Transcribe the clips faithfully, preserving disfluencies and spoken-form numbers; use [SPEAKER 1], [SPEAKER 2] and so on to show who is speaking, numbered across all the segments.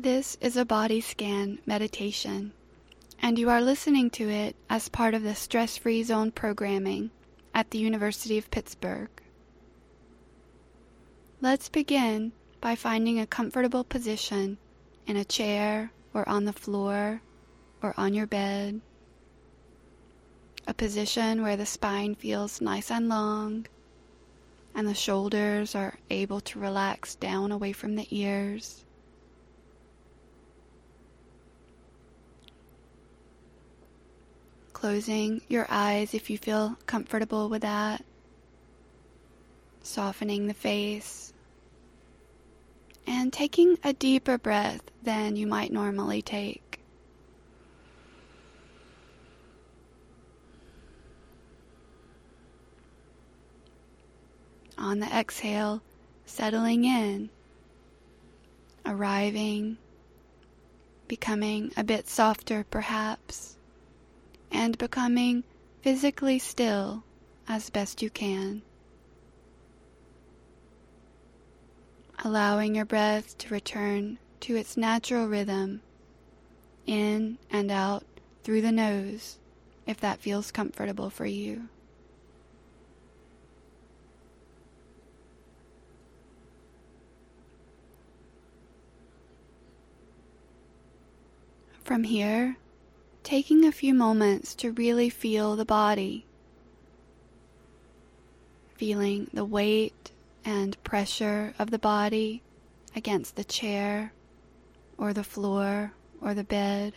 [SPEAKER 1] This is a body scan meditation, and you are listening to it as part of the Stress-Free Zone programming at the University of Pittsburgh. Let's begin by finding a comfortable position in a chair or on the floor or on your bed. A position where the spine feels nice and long and the shoulders are able to relax down away from the ears. Closing your eyes if you feel comfortable with that. Softening the face. And taking a deeper breath than you might normally take. On the exhale, settling in, arriving, becoming a bit softer perhaps, and becoming physically still as best you can. Allowing your breath to return to its natural rhythm, in and out through the nose, if that feels comfortable for you. From here, taking a few moments to really feel the body, feeling the weight and pressure of the body against the chair or the floor or the bed,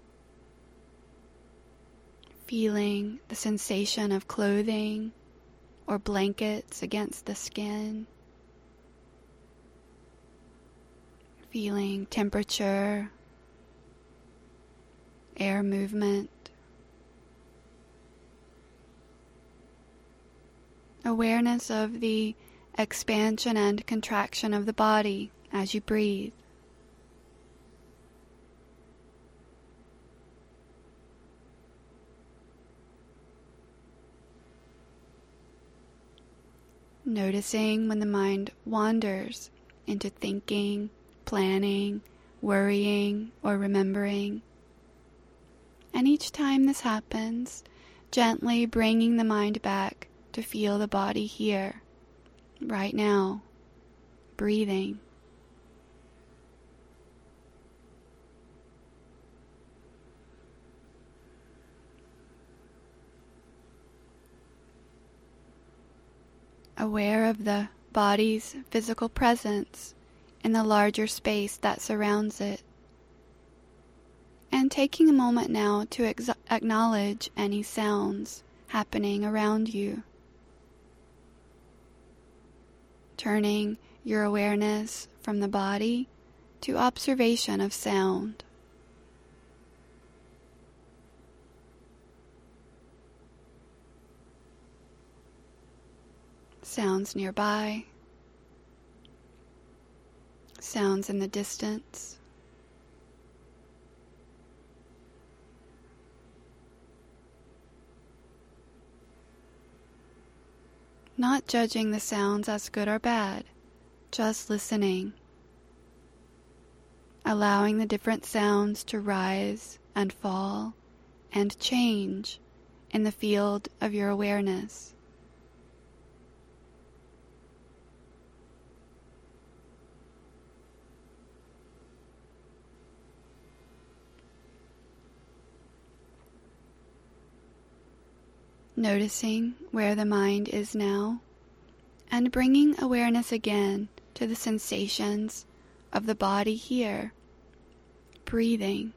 [SPEAKER 1] feeling the sensation of clothing or blankets against the skin, feeling temperature, air movement, awareness of the expansion and contraction of the body as you breathe. Noticing when the mind wanders into thinking, planning, worrying, or remembering. And each time this happens, gently bringing the mind back to feel the body here, right now, breathing. Aware of the body's physical presence in the larger space that surrounds it. And taking a moment now to ex- acknowledge any sounds happening around you. Turning your awareness from the body to observation of sound. Sounds nearby. Sounds in the distance. Not judging the sounds as good or bad, just listening. Allowing the different sounds to rise and fall and change in the field of your awareness. Noticing where the mind is now, and bringing awareness again to the sensations of the body here, breathing.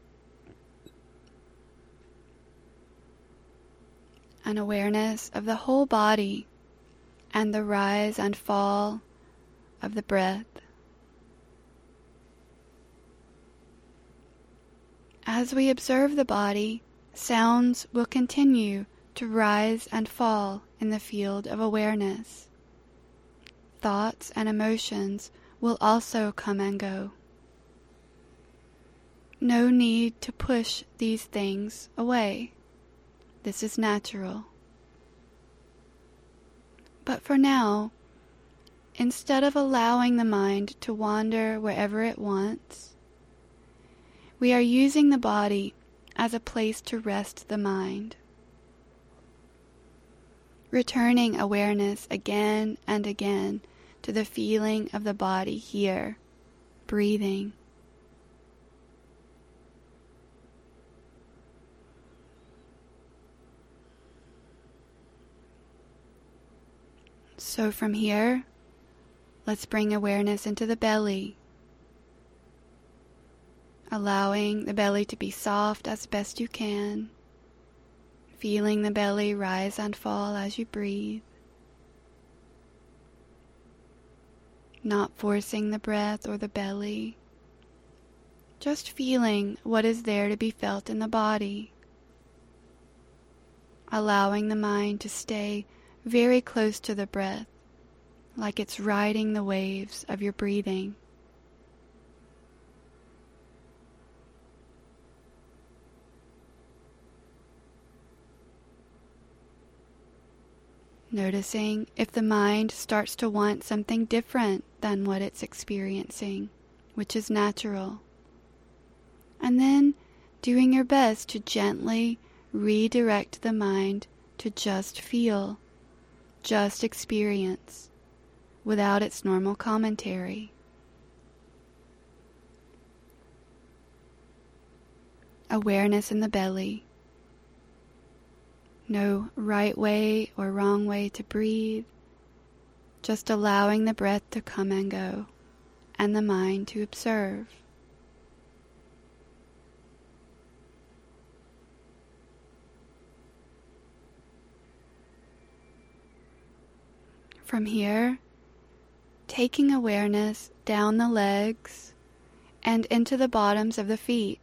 [SPEAKER 1] An awareness of the whole body and the rise and fall of the breath. As we observe the body, sounds will continue to rise and fall in the field of awareness. Thoughts and emotions will also come and go. No need to push these things away. This is natural. But for now, instead of allowing the mind to wander wherever it wants, we are using the body as a place to rest the mind. Returning awareness again and again to the feeling of the body here, breathing. So from here, let's bring awareness into the belly, allowing the belly to be soft as best you can, feeling the belly rise and fall as you breathe, not forcing the breath or the belly, just feeling what is there to be felt in the body, allowing the mind to stay very close to the breath, like it's riding the waves of your breathing. Noticing if the mind starts to want something different than what it's experiencing, which is natural. And then doing your best to gently redirect the mind to just feel, just experience, without its normal commentary. Awareness in the belly. No right way or wrong way to breathe, just allowing the breath to come and go, and the mind to observe. From here, taking awareness down the legs and into the bottoms of the feet.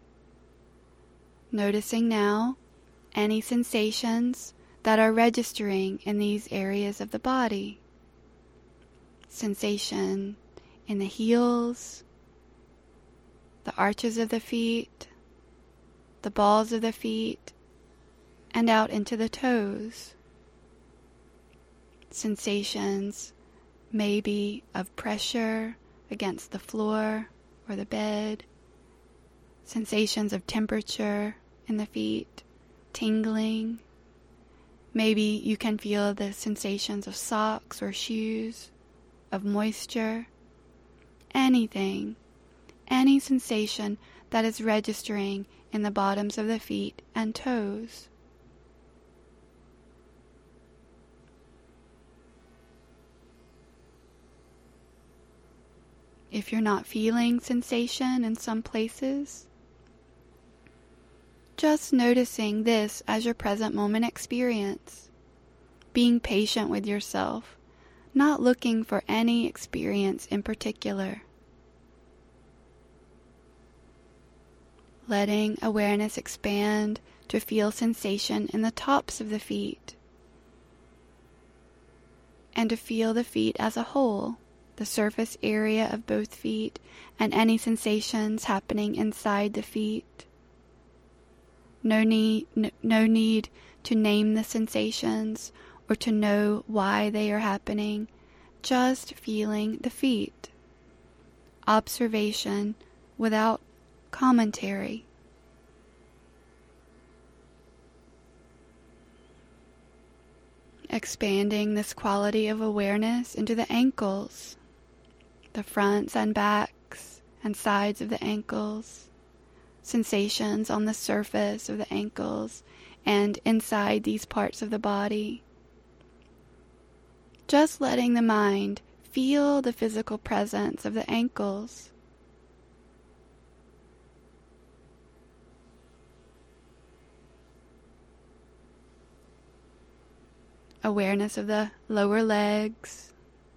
[SPEAKER 1] Noticing now any sensations that are registering in these areas of the body. Sensation in the heels, the arches of the feet, the balls of the feet, and out into the toes. Sensations maybe of pressure against the floor or the bed, sensations of temperature in the feet, tingling. Maybe you can feel the sensations of socks or shoes, of moisture, anything, any sensation that is registering in the bottoms of the feet and toes. If you're not feeling sensation in some places, just noticing this as your present moment experience, being patient with yourself, not looking for any experience in particular. Letting awareness expand to feel sensation in the tops of the feet, and to feel the feet as a whole, the surface area of both feet, and any sensations happening inside the feet. No need, no, no need to name the sensations or to know why they are happening, just feeling the feet. Observation without commentary. Expanding this quality of awareness into the ankles, the fronts and backs and sides of the ankles, sensations on the surface of the ankles and inside these parts of the body. Just letting the mind feel the physical presence of the ankles. Awareness of the lower legs,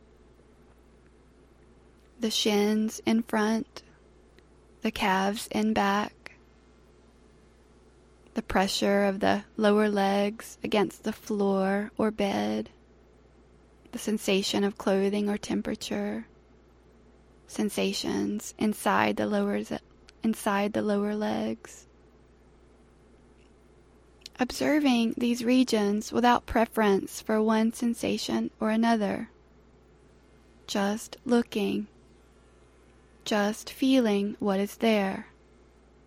[SPEAKER 1] the shins in front, the calves in back, the pressure of the lower legs against the floor or bed, the sensation of clothing or temperature, sensations inside the lower, inside the lower legs. Observing these regions without preference for one sensation or another. Just looking. Just feeling what is there.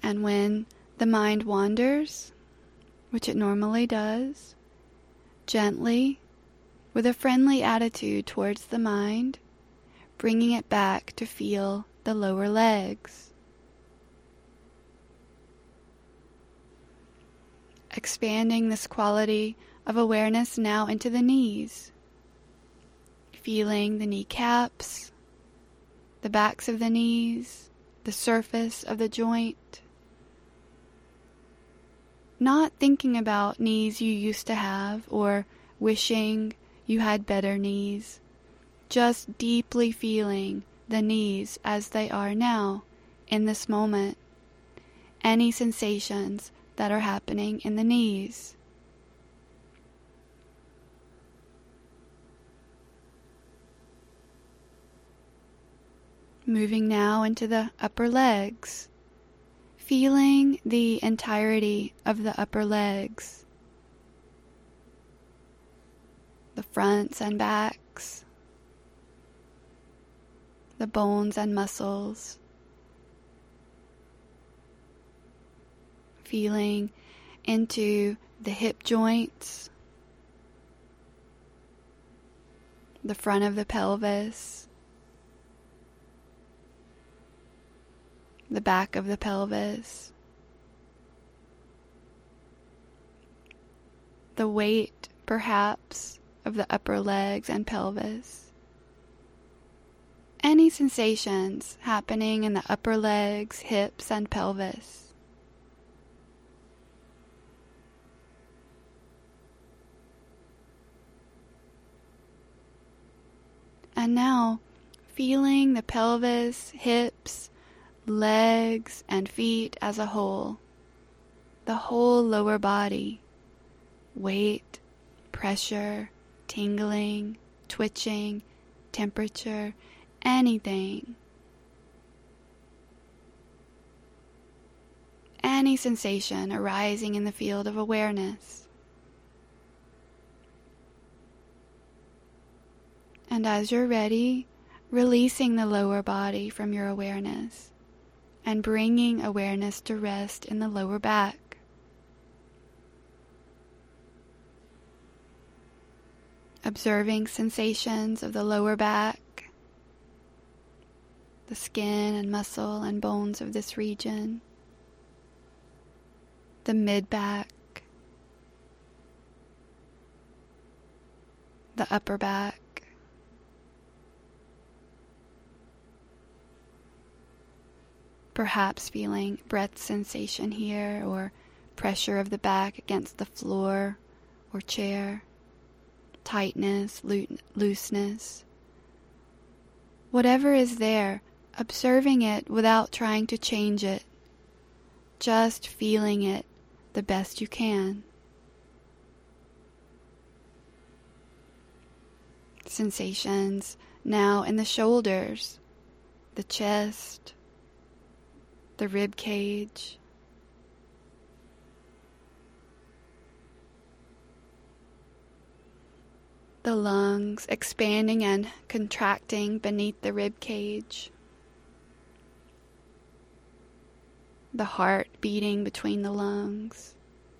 [SPEAKER 1] And when the mind wanders, which it normally does, gently, with a friendly attitude towards the mind, bringing it back to feel the lower legs. Expanding this quality of awareness now into the knees, feeling the kneecaps, the backs of the knees, the surface of the joint. Not thinking about knees you used to have or wishing you had better knees, just deeply feeling the knees as they are now in this moment, any sensations that are happening in the knees. Moving now into the upper legs, feeling the entirety of the upper legs, the fronts and backs, the bones and muscles, feeling into the hip joints, the front of the pelvis, the back of the pelvis, the weight, perhaps, of the upper legs and pelvis. Any sensations happening in the upper legs, hips, and pelvis. And now, feeling the pelvis, hips, legs, and feet as a whole, the whole lower body, weight, pressure, tingling, twitching, temperature, anything. Any sensation arising in the field of awareness. And as you're ready, releasing the lower body from your awareness and bringing awareness to rest in the lower back. Observing sensations of the lower back, the skin and muscle and bones of this region, the mid-back, the upper back, perhaps feeling breath sensation here or pressure of the back against the floor or chair, tightness, loo- looseness. Whatever is there, observing it without trying to change it, just feeling it the best you can. Sensations now in the shoulders, the chest, the rib cage, the lungs expanding and contracting beneath the rib cage, the heart beating between the lungs.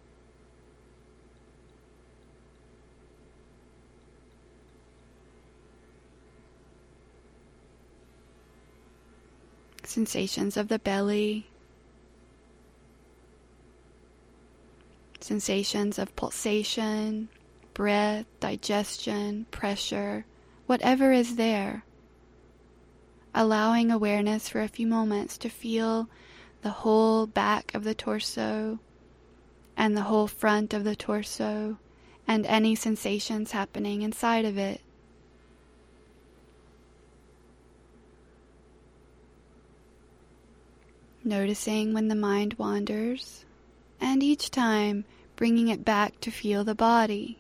[SPEAKER 1] Sensations of the belly, sensations of pulsation, breath, digestion, pressure, whatever is there. Allowing awareness for a few moments to feel the whole back of the torso and the whole front of the torso and any sensations happening inside of it. Noticing when the mind wanders, and each time bringing it back to feel the body.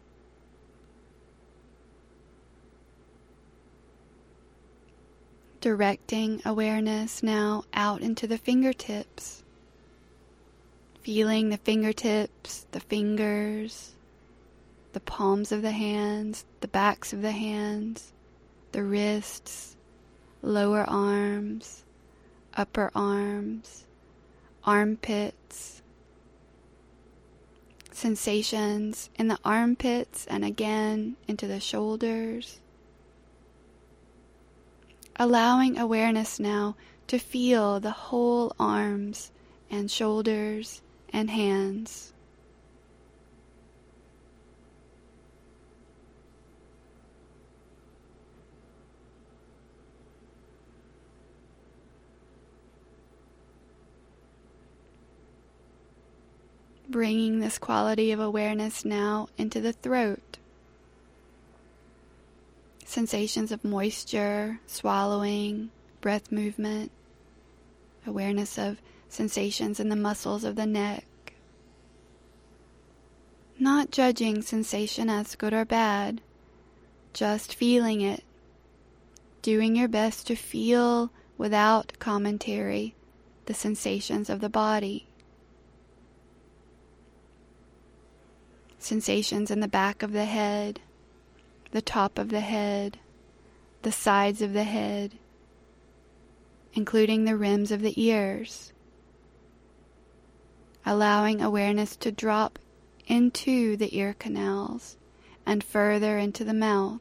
[SPEAKER 1] Directing awareness now out into the fingertips, feeling the fingertips, the fingers, the palms of the hands, the backs of the hands, the wrists, lower arms, upper arms, armpits, sensations in the armpits and again into the shoulders. Allowing awareness now to feel the whole arms and shoulders and hands. Bringing this quality of awareness now into the throat. Sensations of moisture, swallowing, breath movement, awareness of sensations in the muscles of the neck. Not judging sensation as good or bad, just feeling it, doing your best to feel without commentary the sensations of the body. Sensations in the back of the head, the top of the head, the sides of the head, including the rims of the ears. Allowing awareness to drop into the ear canals and further into the mouth.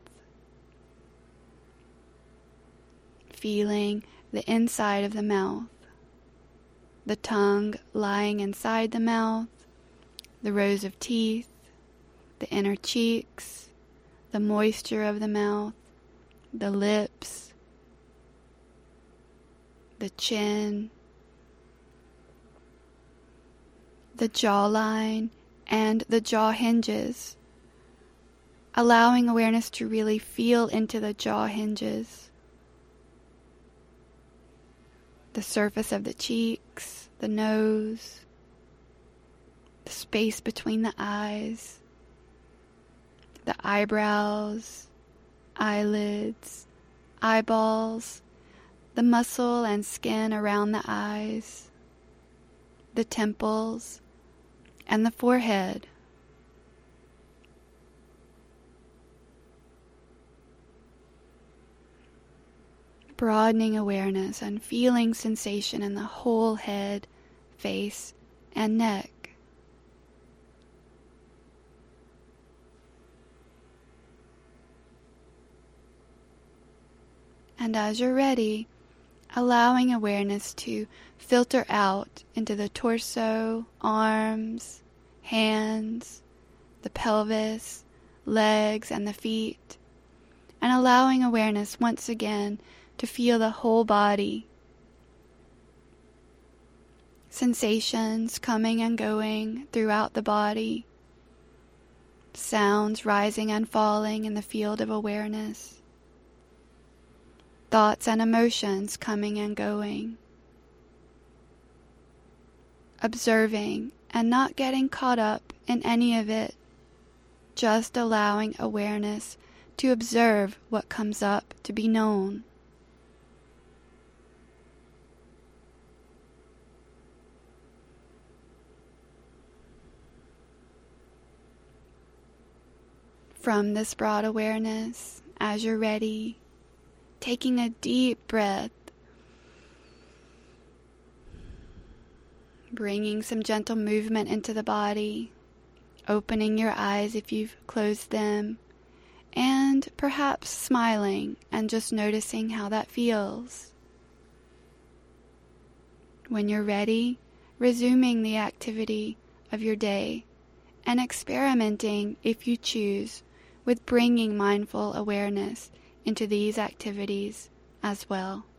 [SPEAKER 1] Feeling the inside of the mouth, the tongue lying inside the mouth, the rows of teeth, the inner cheeks, the moisture of the mouth, the lips, the chin, the jawline, and the jaw hinges. Allowing awareness to really feel into the jaw hinges. The surface of the cheeks, the nose, the space between the eyes, the eyebrows, eyelids, eyeballs, the muscle and skin around the eyes, the temples, and the forehead. Broadening awareness and feeling sensation in the whole head, face, and neck. And as you're ready, allowing awareness to filter out into the torso, arms, hands, the pelvis, legs, and the feet, and allowing awareness once again to feel the whole body. Sensations coming and going throughout the body, sounds rising and falling in the field of awareness. Thoughts and emotions coming and going. Observing and not getting caught up in any of it. Just allowing awareness to observe what comes up to be known. From this broad awareness, as you're ready, taking a deep breath, bringing some gentle movement into the body, opening your eyes if you've closed them, and perhaps smiling and just noticing how that feels. When you're ready, resuming the activity of your day and experimenting, if you choose, with bringing mindful awareness into these activities as well.